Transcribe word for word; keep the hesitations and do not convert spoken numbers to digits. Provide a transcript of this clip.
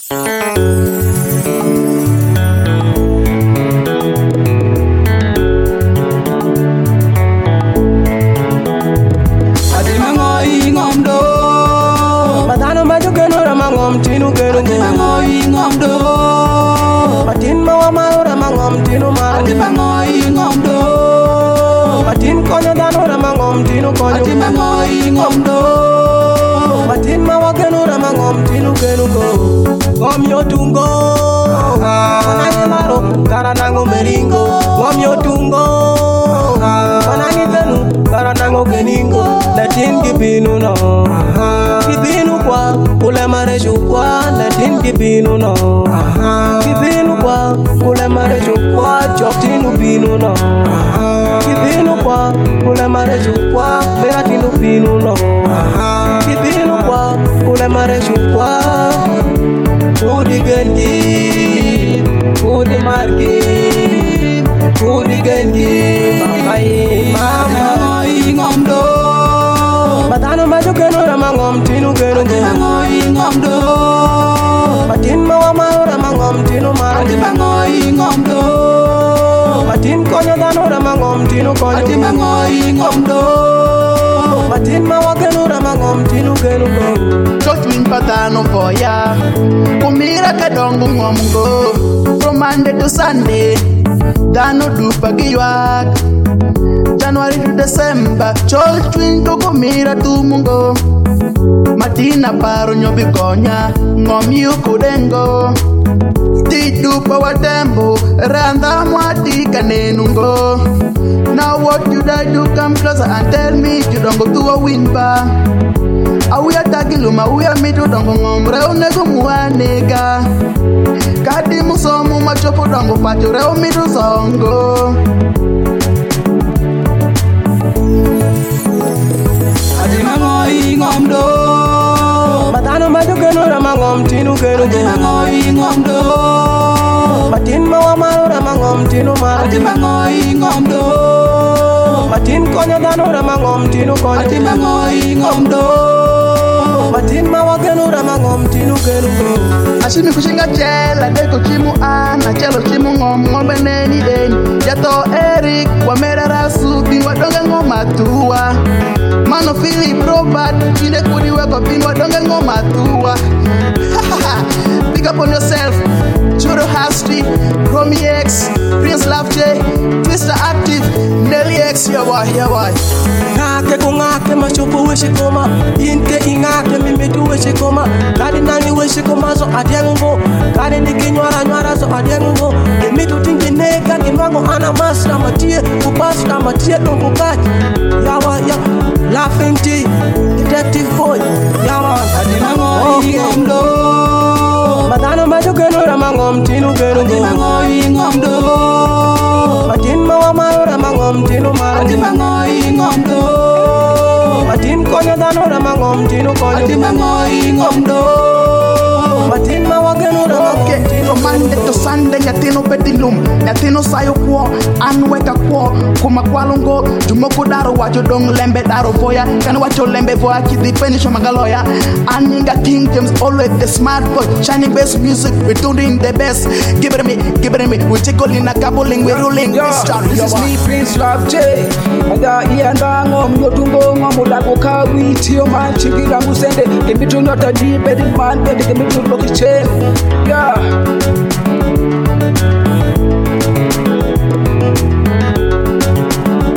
Tinu genu ngoi ngomdo Patin mawa maura mangom tinu mal Ati bangoi ngomdo Patin konya danu ramangom tinu konyo Ati bangoi ngomdo Patin mawa genu ramangom tinu genu go Ngom yo tungo Manangi laro karanango meringo Ngom yo tungo Manangi genu karanango geningo Latin kipinu no Kipinu kwa Kule mare chukwa Latin kipinu no Kipinu kwa Kule mare chukwa Choktinu pinu no Kipinu kwa Kule mare chukwa Beatinu pinu no Kipinu kwa Kule mare chukwa Kudi genji Kudi margi Kudi genji Mamai mama ingomdo Batano maju genu ramangom tinu genu ngoi ngomdo Patin mawa mau ramangom tinu mal Ati bangoi ngomdo Patin konya danu ramangom tinu konyo Ati bangoi ngomdo Patin mawa genu ramangom tinu genu go Chotwin patano poya Kumira kadongo ngomgo From Monday to Sunday Dano dupa giywag January to December Chol twin to kumira tumungo Matina paro nyobi konya Ngom yu kudengo Ti dupa watembo Randa mwati kanenungo Now what did I do? Come closer and tell me You don't go to a win bar Awuya tagiluma uya mitu dongo ngomre Unego muanega Kadi musomu machopo dongo Pachure umitu songo Ati mangoi ngomdo Batano maju genu ramangom tinu genu Ati mangoi ngomdo Patin mawa malu ramangom tinu mal Ati mangoi ngomdo Patin konya danu ramangom tinu konyo Ati mangoi ngomdo Patin mawa genu ramangom tinu genu go Ashimi kushinga chela deko chimu ana Chelo chimu ngom ngombe neni deni Jato Eric wamera rasu Bingwa donga ngoma tuwa Mano Philip Robert Chine kudi weko bingwa donga ngoma tuwa Pick up on yourself Churo Hasti Romy X Prince Love J Twister Active Nelly X Yo boy, yo boy Ngake kungake machupu wishe koma Inke ingake mimitu wishe koma Kadi nani wishe koma so adiango Kadi niki nywara nywara so adiango Imitu tingi neka kinwango ana masra matie Kupasra matie dongo kaji Yawa ya Laughing T Detective Boy Yawa Adi mangoi ngomdo Batano maju genu ramangom tinu genu Adi mangoi ngomdo Patin mawa malu ramangom tinu mal Adi mangoi ngomdo Patin konya danu ramangom tinu konyo Adi mangoi ngomdo Patin mawa genu ramangom tinu Monday to Sunday nyatino bedilum Nyatino sayo kwo Anweka kwo Kuma kwalungo Jumoko daro wacho dong lembe daro voya Kan wacho lembe voya Kidi penisho magaloya Aninga King James Always the smart boy Shining bass music We're doing the best Give it to me Give it to me We're tickling a coupling We're rolling Yo, this is me Prince Love J Anda ianda ngom yotungo ngom Ulago kawi Tiyo man chigira musende Gemitu nyota jibe Di man bedi Gemitu loki chen Yeah